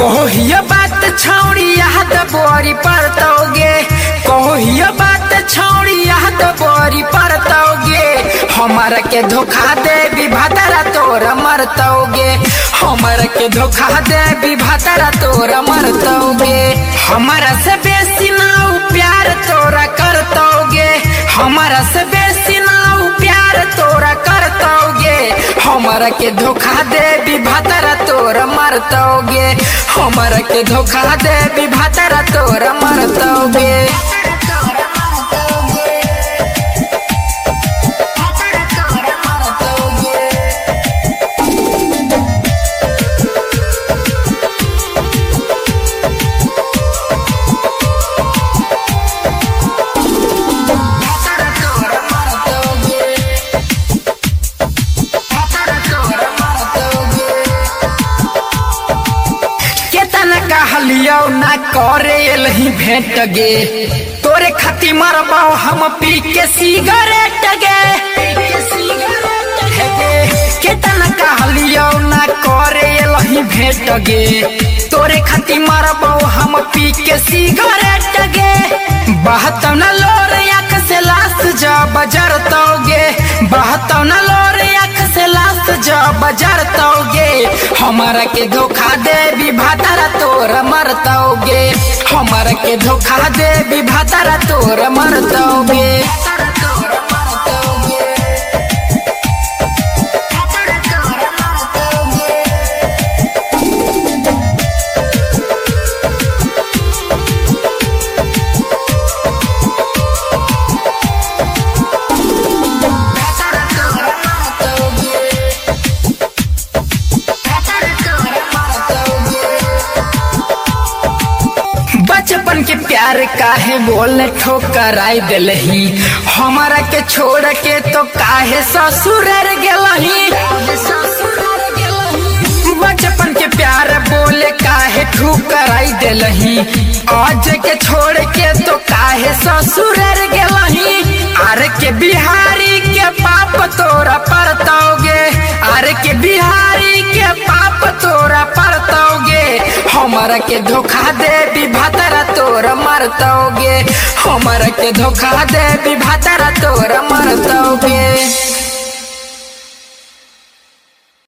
कहो ये बात छौड़ी याद बोरी परतोगे, कहो ये बात छौड़ी याद बोरी परतोगे। हमारा के धोखा दे विभातारा तोरा मरतोगे, हमारा के धोखा दे विभातारा तोरा मरतोगे। हमारा से बेसी ना प्यार तोरा करतोगे, हमारा से बेसी ना प्यार तोरा करतोगे। हमारा के धोखा दे विभातारा तोरा मरतोगे, हमारा के धोखा दे विभातारा तोरा मरतोगे। कहलियो ना करे एलही भेंट गे, तोरे खातिर मरबो हम पी के सिगरेट गे। केतना कहलियो ना करे एलही भेंट गे, तोरे खातिर मरबो हम पी के सिगरेट गे। बहतौ न लोर आँख से लाश जब जरतोगे, बहतौ न लोर आँख से लाश जब जरतोगे। हमारा के धोखा दे विभातारा तोरा मरतोगे, हमारा के धोखा दे विभातारा तोरा मरतोगे। बचपन के प्यार काहे बोले ठोकराई दिलही, हमारा के छोड़ के तो काहे ससुराल गेलही। बचपन के प्यार बोले काहे ठोकराई दिलही, आज के छोड़ के तो काहे ससुराल गेलही। आर के बिहारी के पाप तोरा परतोगे, आर के बिहारी के पाप तोरा परतोगे। हमारा के धोखा दे विभातारा तोरा मरतोगे, हमारा के धोखा दे विभातारा तोरा मरतोगे।